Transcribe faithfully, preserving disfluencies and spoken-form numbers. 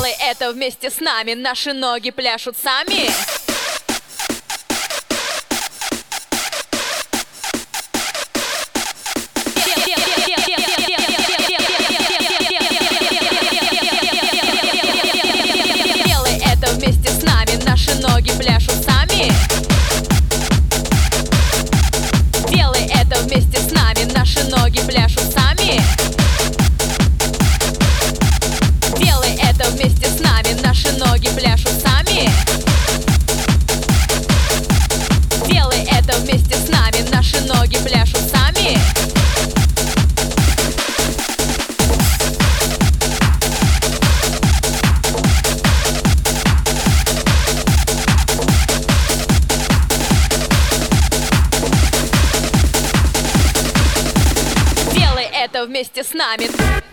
Делай это вместе с нами, наши ноги пляшут сами. Делай это вместе с нами, наши ноги пляшут сами. Делай это вместе с нами, наши ноги пляшут сами. Делай это вместе с нами, наши ноги пляшут сами. Делай это вместе с нами, наши ноги пляшут сами. Делай это вместе с нами.